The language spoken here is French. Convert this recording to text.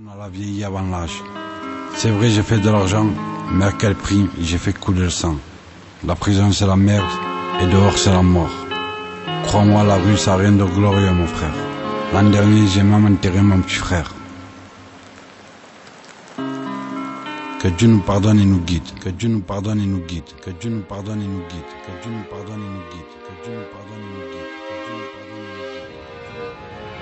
On a la vieillie avant l'âge. C'est vrai, j'ai fait de l'argent, mais à quel prix? J'ai fait couler le sang. La prison c'est la merde, et dehors c'est la mort. Crois-moi, la rue ça a rien de glorieux mon frère. L'an dernier j'ai même enterré mon petit frère. Que Dieu nous pardonne et nous guide. Que Dieu nous pardonne et nous guide. Que Dieu nous pardonne et nous guide. Que Dieu nous pardonne et nous guide. Que Dieu nous pardonne et nous guide. Que Dieu nous pardonne et nous guide.